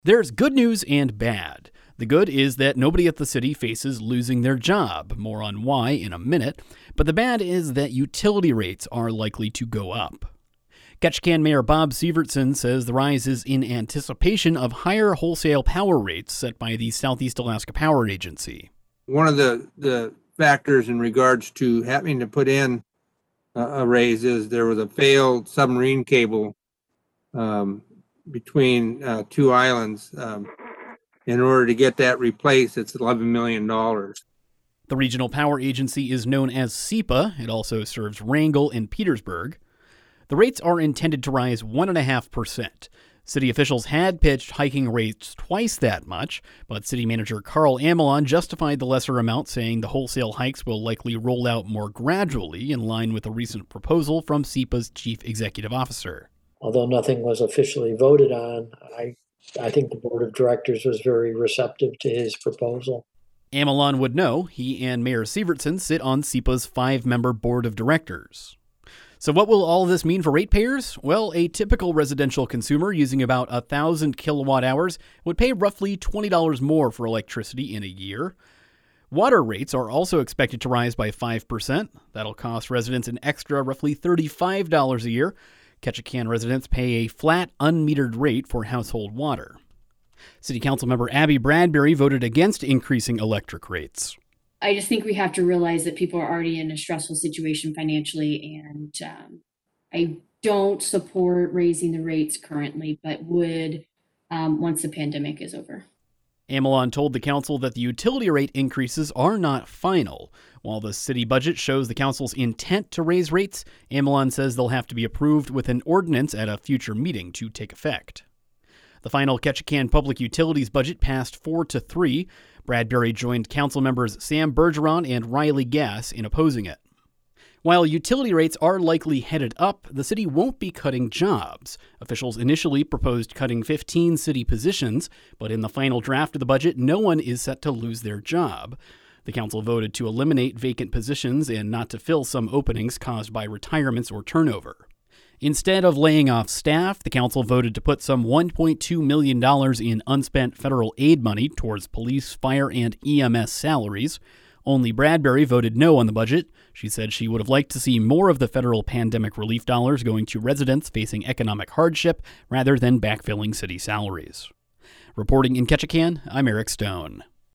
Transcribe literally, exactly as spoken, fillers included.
There's good news and bad. The good is that nobody at the city faces losing their job. More on why in a minute. But the bad is that utility rates are likely to go up. Ketchikan Mayor Bob Sievertson says the rise is in anticipation of higher wholesale power rates set by the Southeast Alaska Power Agency. One of the, the factors in regards to having to put in a, a raise is there was a failed submarine cable um, between uh, two islands. Um, in order to get that replaced, it's eleven million dollars. The Regional Power Agency is known as SEPA. It also serves Wrangell and Petersburg. The rates are intended to rise one point five percent. City officials had pitched hiking rates twice that much, but City Manager Carl Amelon justified the lesser amount, saying the wholesale hikes will likely roll out more gradually, in line with a recent proposal from SEPA's chief executive officer. Although nothing was officially voted on, I, I think the board of directors was very receptive to his proposal. Amelon would know. He and Mayor Sievertson sit on SEPA's five-member board of directors. So what will all of this mean for ratepayers? Well, a typical residential consumer using about one thousand kilowatt hours would pay roughly twenty dollars more for electricity in a year. Water rates are also expected to rise by five percent. That'll cost residents an extra roughly thirty-five dollars a year. Ketchikan residents pay a flat, unmetered rate for household water. City Council member Abby Bradbury voted against increasing electric rates. I just think we have to realize that people are already in a stressful situation financially, and um, I don't support raising the rates currently, but would um, once the pandemic is over. Amelon told the council that the utility rate increases are not final. While the city budget shows the council's intent to raise rates, Amelon says they'll have to be approved with an ordinance at a future meeting to take effect. The final Ketchikan Public Utilities budget passed four to three. Bradbury joined council members Sam Bergeron and Riley Gass in opposing it. While utility rates are likely headed up, the city won't be cutting jobs. Officials initially proposed cutting fifteen city positions, but in the final draft of the budget, no one is set to lose their job. The council voted to eliminate vacant positions and not to fill some openings caused by retirements or turnover. Instead of laying off staff, the council voted to put some one point two million dollars in unspent federal aid money towards police, fire, and E M S salaries. Only Bradbury voted no on the budget. She said she would have liked to see more of the federal pandemic relief dollars going to residents facing economic hardship rather than backfilling city salaries. Reporting in Ketchikan, I'm Eric Stone.